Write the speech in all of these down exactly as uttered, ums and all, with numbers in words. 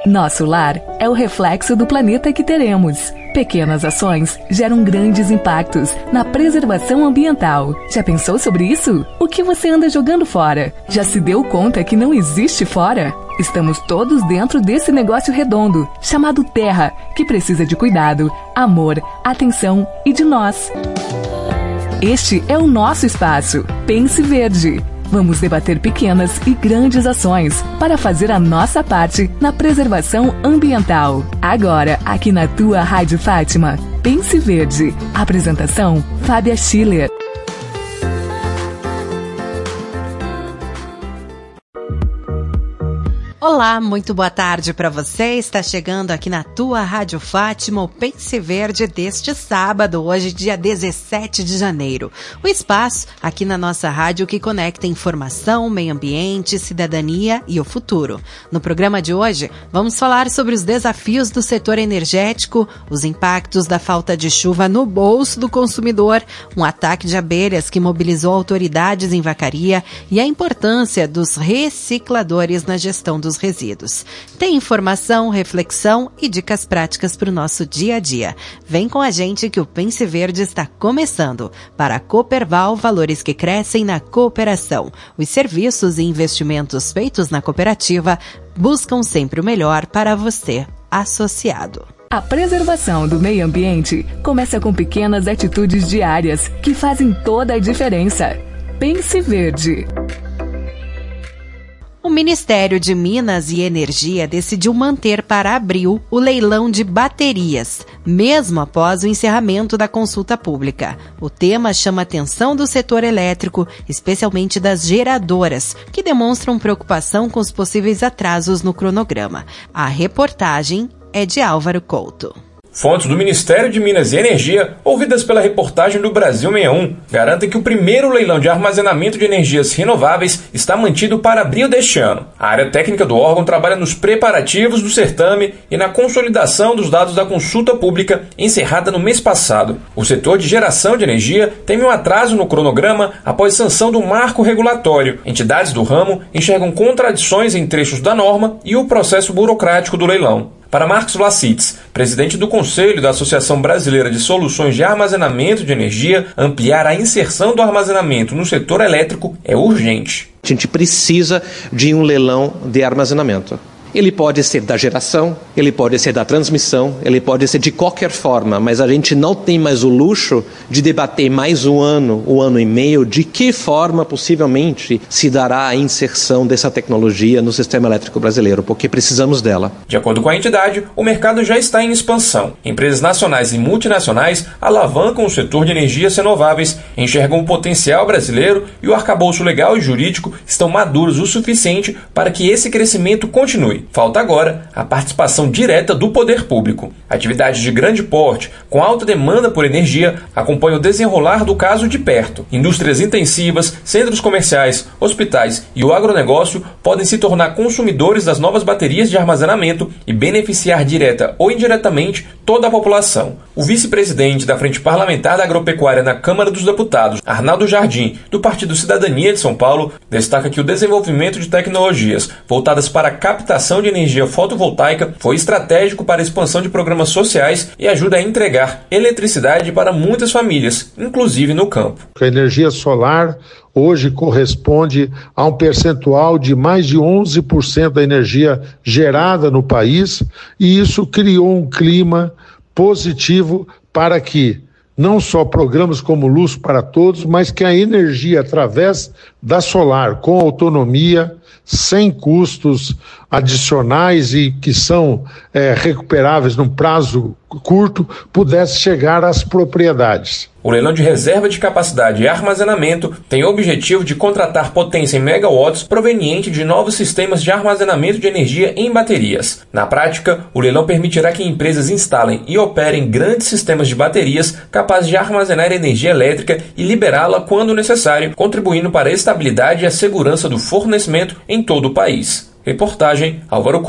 Nosso lar é o reflexo do planeta que teremos. Pequenas ações geram grandes impactos na preservação ambiental. Já pensou sobre isso? O que você anda jogando fora? Já se deu conta que não existe fora? Estamos todos dentro desse negócio redondo, chamado Terra, que precisa de cuidado, amor, atenção e de nós. Este é o nosso espaço. Pense Verde. Vamos debater pequenas e grandes ações para fazer a nossa parte na preservação ambiental. Agora, aqui na tua Rádio Fátima, Pense Verde. Apresentação, Fábia Schiller. Olá, muito boa tarde para você. Está chegando aqui na tua Rádio Fátima, o Pense Verde deste sábado, hoje dia dezessete de janeiro. O espaço aqui na nossa rádio que conecta informação, meio ambiente, cidadania e o futuro. No programa de hoje, vamos falar sobre os desafios do setor energético, os impactos da falta de chuva no bolso do consumidor, um ataque de abelhas que mobilizou autoridades em Vacaria e a importância dos recicladores na gestão dos resíduos. Tem informação, reflexão e dicas práticas para o nosso dia a dia. Vem com a gente que o Pense Verde está começando. Para a Cooperval, valores que crescem na cooperação. Os serviços e investimentos feitos na cooperativa buscam sempre o melhor para você, associado. A preservação do meio ambiente começa com pequenas atitudes diárias que fazem toda a diferença. Pense Verde. O Ministério de Minas e Energia decidiu manter para abril o leilão de baterias, mesmo após o encerramento da consulta pública. O tema chama a atenção do setor elétrico, especialmente das geradoras, que demonstram preocupação com os possíveis atrasos no cronograma. A reportagem é de Álvaro Couto. Fontes do Ministério de Minas e Energia, ouvidas pela reportagem do Brasil sessenta e um, garantem que o primeiro leilão de armazenamento de energias renováveis está mantido para abril deste ano. A área técnica do órgão trabalha nos preparativos do certame e na consolidação dos dados da consulta pública encerrada no mês passado. O setor de geração de energia teme um atraso no cronograma após sanção do marco regulatório. Entidades do ramo enxergam contradições em trechos da norma e o processo burocrático do leilão. Para Marcos Vlasites, presidente do Conselho da Associação Brasileira de Soluções de Armazenamento de Energia, ampliar a inserção do armazenamento no setor elétrico é urgente. A gente precisa de um leilão de armazenamento. Ele pode ser da geração, ele pode ser da transmissão, ele pode ser de qualquer forma, mas a gente não tem mais o luxo de debater mais um ano, um ano e meio, de que forma possivelmente se dará a inserção dessa tecnologia no sistema elétrico brasileiro, porque precisamos dela. De acordo com a entidade, o mercado já está em expansão. Empresas nacionais e multinacionais alavancam o setor de energias renováveis, enxergam o potencial brasileiro e o arcabouço legal e jurídico estão maduros o suficiente para que esse crescimento continue. Falta agora a participação direta do poder público. Atividades de grande porte, com alta demanda por energia, acompanham o desenrolar do caso de perto. Indústrias intensivas, centros comerciais, hospitais e o agronegócio podem se tornar consumidores das novas baterias de armazenamento e beneficiar direta ou indiretamente toda a população. O vice-presidente da Frente Parlamentar da Agropecuária na Câmara dos Deputados, Arnaldo Jardim, do Partido Cidadania de São Paulo, destaca que o desenvolvimento de tecnologias voltadas para a captação de energia fotovoltaica foi estratégico para a expansão de programas sociais e ajuda a entregar eletricidade para muitas famílias, inclusive no campo. A energia solar hoje corresponde a um percentual de mais de onze por cento da energia gerada no país, e isso criou um clima positivo para que não só programas como Luz para Todos, mas que a energia através da solar, com autonomia, sem custos adicionais e que são é, recuperáveis num prazo curto, pudesse chegar às propriedades. O leilão de reserva de capacidade e armazenamento tem o objetivo de contratar potência em megawatts proveniente de novos sistemas de armazenamento de energia em baterias. Na prática, o leilão permitirá que empresas instalem e operem grandes sistemas de baterias capazes de armazenar energia elétrica e liberá-la quando necessário, contribuindo para a estabilidade e a segurança do fornecimento em todo o país. Reportagem Álvaro Couto.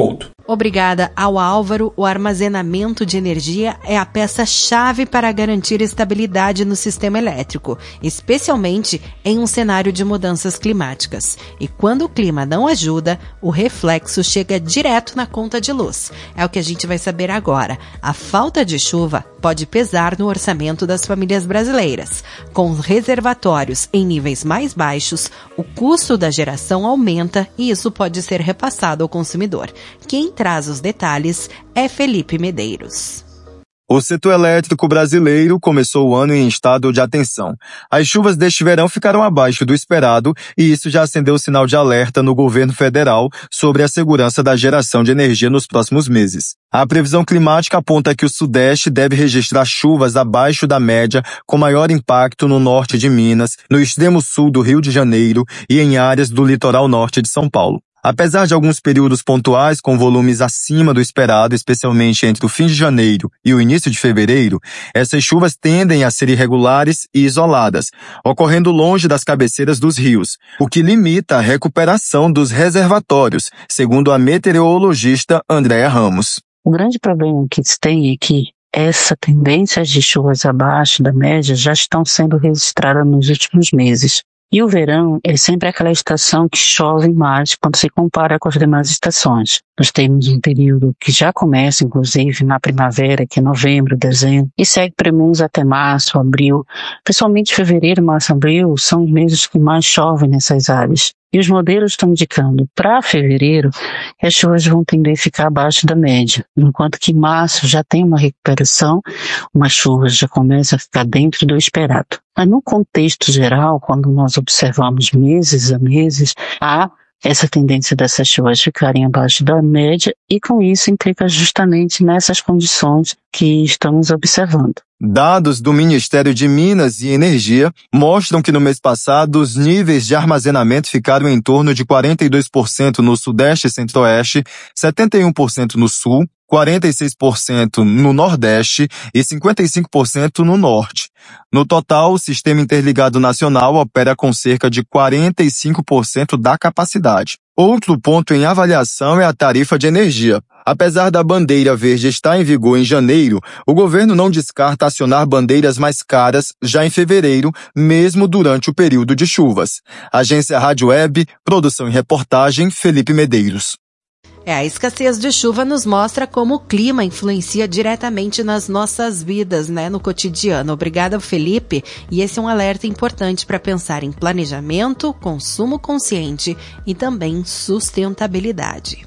Obrigada ao Álvaro, o armazenamento de energia é a peça-chave para garantir estabilidade no sistema elétrico, especialmente em um cenário de mudanças climáticas. E quando o clima não ajuda, o reflexo chega direto na conta de luz. É o que a gente vai saber agora. A falta de chuva pode pesar no orçamento das famílias brasileiras. Com os reservatórios em níveis mais baixos, o custo da geração aumenta e isso pode ser repassado ao consumidor. Quem traz os detalhes é Felipe Medeiros. O setor elétrico brasileiro começou o ano em estado de atenção. As chuvas deste verão ficaram abaixo do esperado e isso já acendeu o sinal de alerta no governo federal sobre a segurança da geração de energia nos próximos meses. A previsão climática aponta que o Sudeste deve registrar chuvas abaixo da média, com maior impacto no norte de Minas, no extremo sul do Rio de Janeiro e em áreas do litoral norte de São Paulo. Apesar de alguns períodos pontuais com volumes acima do esperado, especialmente entre o fim de janeiro e o início de fevereiro, essas chuvas tendem a ser irregulares e isoladas, ocorrendo longe das cabeceiras dos rios, o que limita a recuperação dos reservatórios, segundo a meteorologista Andréa Ramos. O grande problema que se tem é que essa tendência de chuvas abaixo da média já estão sendo registradas nos últimos meses. E o verão é sempre aquela estação que chove mais quando se compara com as demais estações. Nós temos um período que já começa, inclusive, na primavera, que é novembro, dezembro, e segue pelo menos até março, abril. Principalmente fevereiro, março, abril são os meses que mais chovem nessas áreas. E os modelos estão indicando para fevereiro que as chuvas vão tender a ficar abaixo da média, enquanto que março já tem uma recuperação, umas chuvas já começam a ficar dentro do esperado. Mas no contexto geral, quando nós observamos meses a meses, há essa tendência dessas chuvas ficarem abaixo da média e com isso implica justamente nessas condições que estamos observando. Dados do Ministério de Minas e Energia mostram que no mês passado os níveis de armazenamento ficaram em torno de quarenta e dois por cento no Sudeste e Centro-Oeste, setenta e um por cento no Sul, quarenta e seis por cento no Nordeste e cinquenta e cinco por cento no Norte. No total, o Sistema Interligado Nacional opera com cerca de quarenta e cinco por cento da capacidade. Outro ponto em avaliação é a tarifa de energia. Apesar da bandeira verde estar em vigor em janeiro, o governo não descarta acionar bandeiras mais caras já em fevereiro, mesmo durante o período de chuvas. Agência Rádio Web, produção e reportagem, Felipe Medeiros. É, a escassez de chuva nos mostra como o clima influencia diretamente nas nossas vidas, né, no cotidiano. Obrigada, Felipe. E esse é um alerta importante para pensar em planejamento, consumo consciente e também sustentabilidade.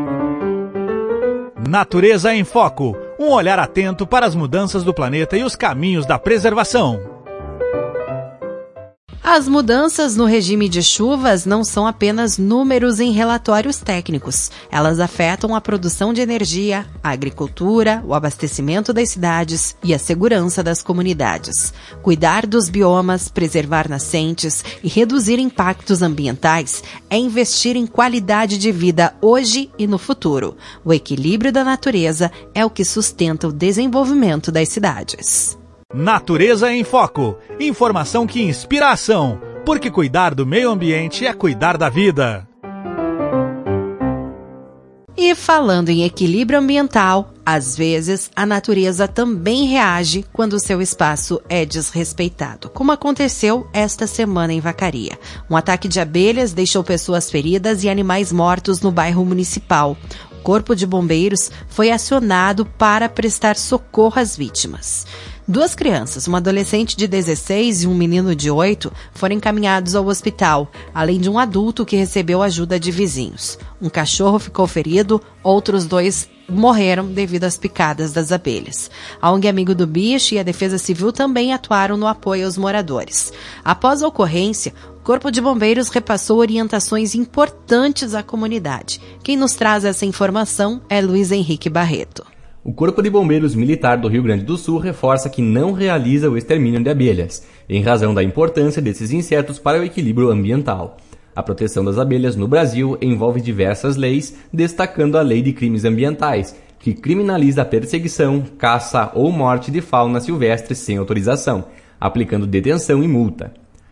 Natureza em Foco. Um olhar atento para as mudanças do planeta e os caminhos da preservação. As mudanças no regime de chuvas não são apenas números em relatórios técnicos. Elas afetam a produção de energia, a agricultura, o abastecimento das cidades e a segurança das comunidades. Cuidar dos biomas, preservar nascentes e reduzir impactos ambientais é investir em qualidade de vida hoje e no futuro. O equilíbrio da natureza é o que sustenta o desenvolvimento das cidades. Natureza em Foco. Informação que inspira a ação. Porque cuidar do meio ambiente é cuidar da vida. E falando em equilíbrio ambiental, às vezes a natureza também reage quando o seu espaço é desrespeitado, como aconteceu esta semana em Vacaria. Um ataque de abelhas deixou pessoas feridas e animais mortos no bairro municipal. O Corpo de Bombeiros foi acionado para prestar socorro às vítimas. Duas crianças, uma adolescente de dezesseis e um menino de oito, foram encaminhados ao hospital, além de um adulto que recebeu ajuda de vizinhos. Um cachorro ficou ferido, outros dois morreram devido às picadas das abelhas. A O N G Amigo do Bicho e a Defesa Civil também atuaram no apoio aos moradores. Após a ocorrência, o Corpo de Bombeiros repassou orientações importantes à comunidade. Quem nos traz essa informação é Luiz Henrique Barreto. O Corpo de Bombeiros Militar do Rio Grande do Sul reforça que não realiza o extermínio de abelhas, em razão da importância desses insetos para o equilíbrio ambiental. A proteção das abelhas no Brasil envolve diversas leis, destacando a Lei de Crimes Ambientais, que criminaliza a perseguição, caça ou morte de fauna silvestre sem autorização, aplicando detenção e multa.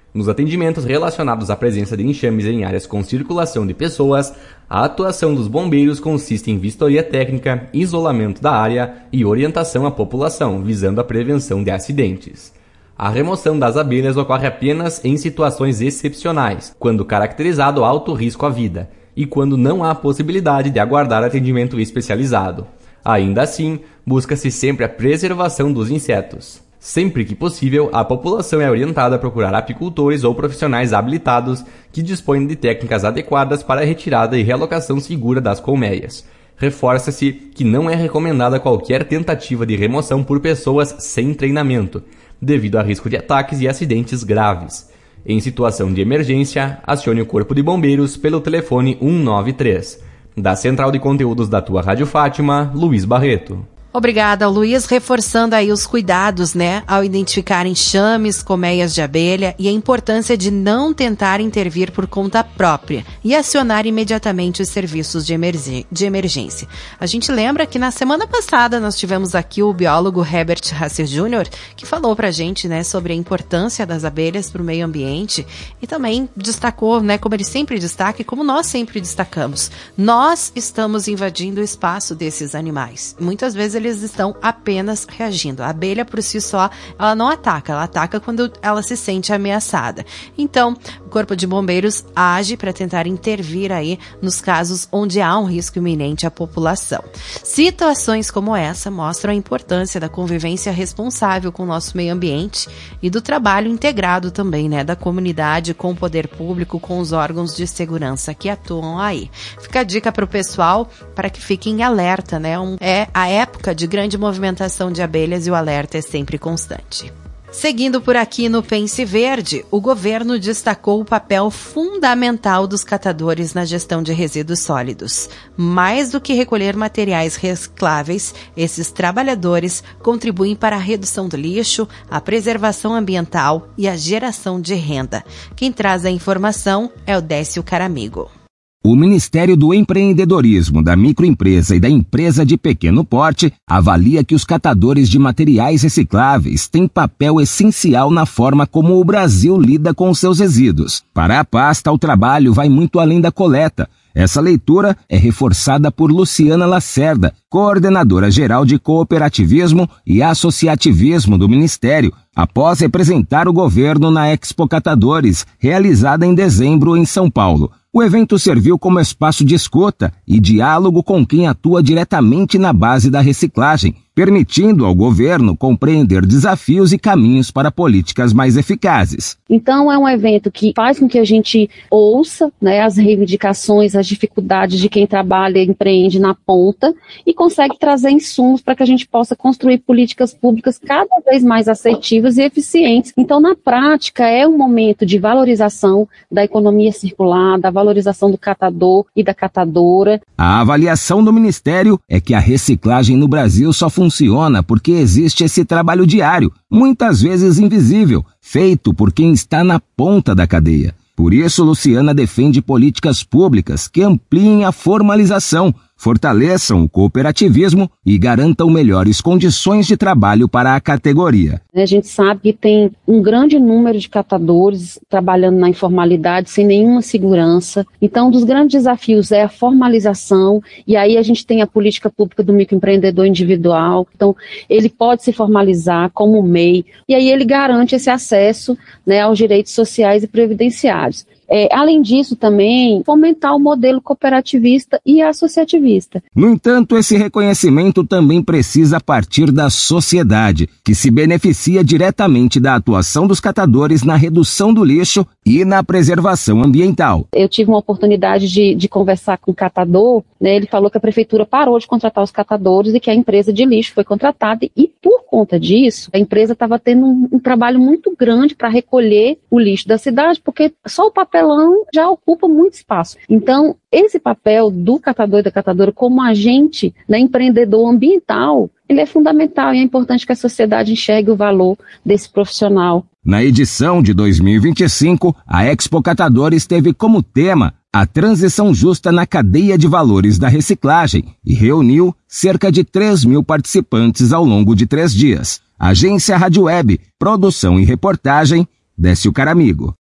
Nos atendimentos relacionados à presença de enxames em áreas com circulação de pessoas, a atuação dos bombeiros consiste em vistoria técnica, isolamento da área e orientação à população, visando a prevenção de acidentes. A remoção das abelhas ocorre apenas em situações excepcionais, quando caracterizado alto risco à vida, e quando não há possibilidade de aguardar atendimento especializado. Ainda assim, busca-se sempre a preservação dos insetos. Sempre que possível, a população é orientada a procurar apicultores ou profissionais habilitados que dispõem de técnicas adequadas para a retirada e realocação segura das colmeias. Reforça-se que não é recomendada qualquer tentativa de remoção por pessoas sem treinamento, devido a risco de ataques e acidentes graves. Em situação de emergência, acione o Corpo de Bombeiros pelo telefone um nove três. Da Central de Conteúdos da tua Rádio Fátima, Luiz Barreto. Obrigada, Luiz, reforçando aí os cuidados, né, ao identificar enxames, colmeias de abelha e a importância de não tentar intervir por conta própria e acionar imediatamente os serviços de, emerg- de emergência. A gente lembra que na semana passada nós tivemos aqui o biólogo Herbert Hasser Júnior, que falou pra gente, né, sobre a importância das abelhas para o meio ambiente e também destacou, né, como ele sempre destaca e como nós sempre destacamos, nós estamos invadindo o espaço desses animais. Muitas vezes eles estão apenas reagindo. A abelha por si só, ela não ataca, ela ataca quando ela se sente ameaçada. Então, o Corpo de Bombeiros age para tentar intervir aí nos casos onde há um risco iminente à população. Situações como essa mostram a importância da convivência responsável com o nosso meio ambiente e do trabalho integrado também, né, da comunidade com o poder público, com os órgãos de segurança que atuam aí. Fica a dica para o pessoal para que fiquem alerta, né? Um, é a época de grande movimentação de abelhas e o alerta é sempre constante. Seguindo por aqui no Pense Verde, o governo destacou o papel fundamental dos catadores na gestão de resíduos sólidos. Mais do que recolher materiais recicláveis, esses trabalhadores contribuem para a redução do lixo, a preservação ambiental e a geração de renda. Quem traz a informação é o Décio Caramigo. O Ministério do Empreendedorismo, da Microempresa e da Empresa de Pequeno Porte avalia que os catadores de materiais recicláveis têm papel essencial na forma como o Brasil lida com seus resíduos. Para a pasta, o trabalho vai muito além da coleta. Essa leitura é reforçada por Luciana Lacerda, coordenadora-geral de Cooperativismo e Associativismo do Ministério, após representar o governo na Expo Catadores, realizada em dezembro em São Paulo. O evento serviu como espaço de escuta e diálogo com quem atua diretamente na base da reciclagem, permitindo ao governo compreender desafios e caminhos para políticas mais eficazes. Então é um evento que faz com que a gente ouça, né, as reivindicações, as dificuldades de quem trabalha e empreende na ponta e consegue trazer insumos para que a gente possa construir políticas públicas cada vez mais assertivas e eficientes. Então, na prática, é um momento de valorização da economia circular, da valorização do catador e da catadora. A avaliação do Ministério é que a reciclagem no Brasil só funciona porque existe esse trabalho diário, muitas vezes invisível, feito por quem está na ponta da cadeia. Por isso, Luciana defende políticas públicas que ampliem a formalização, fortaleçam o cooperativismo e garantam melhores condições de trabalho para a categoria. A gente sabe que tem um grande número de catadores trabalhando na informalidade sem nenhuma segurança. Então, um dos grandes desafios é a formalização, e aí a gente tem a política pública do microempreendedor individual. Então, ele pode se formalizar como M E I, e aí ele garante esse acesso, né, aos direitos sociais e previdenciários. É, além disso, também, fomentar o modelo cooperativista e associativista. No entanto, esse reconhecimento também precisa partir da sociedade, que se beneficia diretamente da atuação dos catadores na redução do lixo e na preservação ambiental. Eu tive uma oportunidade de, de conversar com o catador, né, ele falou que a prefeitura parou de contratar os catadores e que a empresa de lixo foi contratada, e por conta disso, a empresa estava tendo um, um trabalho muito grande para recolher o lixo da cidade, porque só o papel já ocupa muito espaço. Então, esse papel do catador e da catadora como agente, né, empreendedor ambiental, ele é fundamental e é importante que a sociedade enxergue o valor desse profissional. Na edição de dois mil e vinte e cinco, a Expo Catadores teve como tema a transição justa na cadeia de valores da reciclagem e reuniu cerca de três mil participantes ao longo de três dias. Agência Rádio Web, produção e reportagem, Décio Caramigo.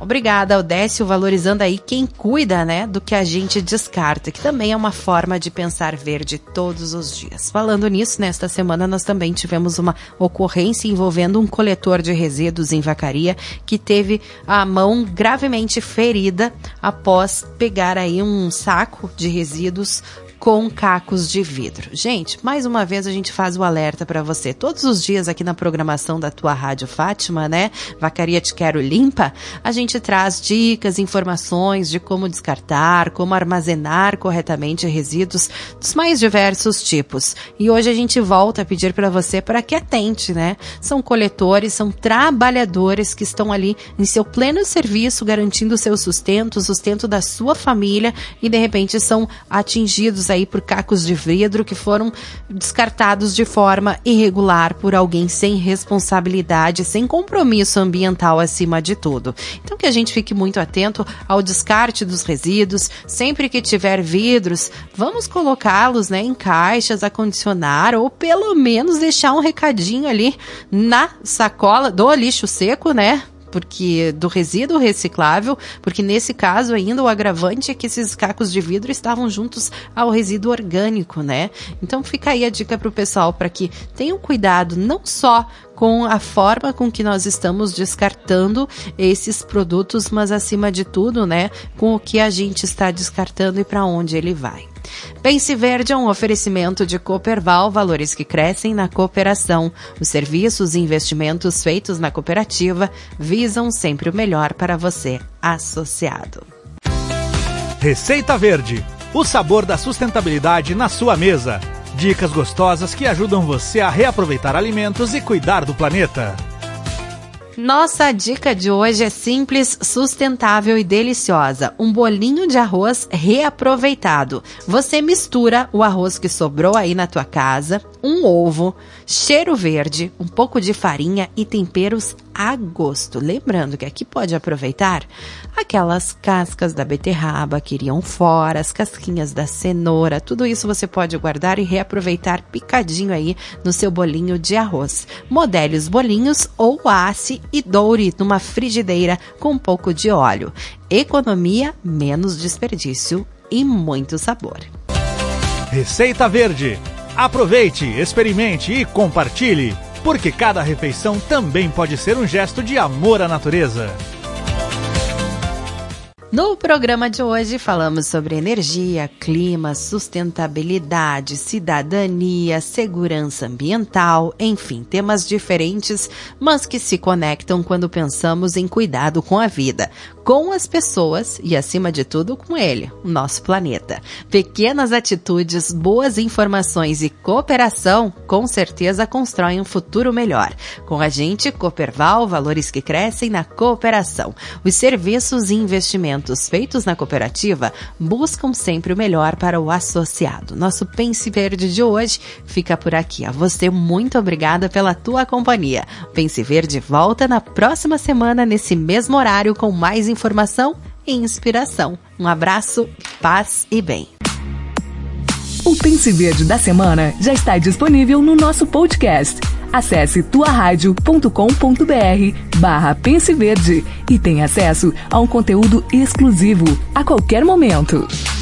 Obrigada, Odécio, valorizando aí quem cuida, né, do que a gente descarta, que também é uma forma de pensar verde todos os dias. Falando nisso, nesta semana nós também tivemos uma ocorrência envolvendo um coletor de resíduos em Vacaria que teve a mão gravemente ferida após pegar aí um saco de resíduos com cacos de vidro. Gente, mais uma vez a gente faz o alerta para você. Todos os dias aqui na programação da tua Rádio Fátima, né? Vacaria Te Quero Limpa, a gente traz dicas, informações de como descartar, como armazenar corretamente resíduos dos mais diversos tipos. E hoje a gente volta a pedir para você para que atente, né? São coletores, são trabalhadores que estão ali em seu pleno serviço, garantindo o seu sustento, o sustento da sua família e de repente são atingidos aí por cacos de vidro que foram descartados de forma irregular por alguém sem responsabilidade, sem compromisso ambiental acima de tudo. Então que a gente fique muito atento ao descarte dos resíduos, sempre que tiver vidros, vamos colocá-los, né, em caixas, acondicionar ou pelo menos deixar um recadinho ali na sacola do lixo seco, né? Porque do resíduo reciclável, porque nesse caso ainda o agravante é que esses cacos de vidro estavam juntos ao resíduo orgânico, né? Então fica aí a dica para o pessoal para que tenham cuidado não só com a forma com que nós estamos descartando esses produtos, mas acima de tudo, né, com o que a gente está descartando e para onde ele vai. Pense Verde é um oferecimento de Cooperval, valores que crescem na cooperação. Os serviços e investimentos feitos na cooperativa visam sempre o melhor para você, associado. Receita Verde, o sabor da sustentabilidade na sua mesa. Dicas gostosas que ajudam você a reaproveitar alimentos e cuidar do planeta. Nossa dica de hoje é simples, sustentável e deliciosa. Um bolinho de arroz reaproveitado. Você mistura o arroz que sobrou aí na tua casa, um ovo, cheiro verde, um pouco de farinha e temperos a gosto. Lembrando que aqui pode aproveitar aquelas cascas da beterraba que iriam fora, as casquinhas da cenoura, tudo isso você pode guardar e reaproveitar picadinho aí no seu bolinho de arroz. Modele os bolinhos ou asse e doure numa frigideira com um pouco de óleo. Economia, menos desperdício e muito sabor. Receita Verde. Aproveite, experimente e compartilhe, porque cada refeição também pode ser um gesto de amor à natureza. No programa de hoje falamos sobre energia, clima, sustentabilidade, cidadania, segurança ambiental, enfim, temas diferentes, mas que se conectam quando pensamos em cuidado com a vida, com as pessoas e, acima de tudo, com ele, o nosso planeta. Pequenas atitudes, boas informações e cooperação, com certeza constroem um futuro melhor. Com a gente, Cooperval, valores que crescem na cooperação. Os serviços e investimentos feitos na cooperativa buscam sempre o melhor para o associado. Nosso Pense Verde de hoje fica por aqui. A você, muito obrigada pela tua companhia. Pense Verde volta na próxima semana, nesse mesmo horário, com mais informação e inspiração. Um abraço, paz e bem. O Pense Verde da semana já está disponível no nosso podcast. Acesse tuaradio.com.br barra Pense Verde e tenha acesso a um conteúdo exclusivo a qualquer momento.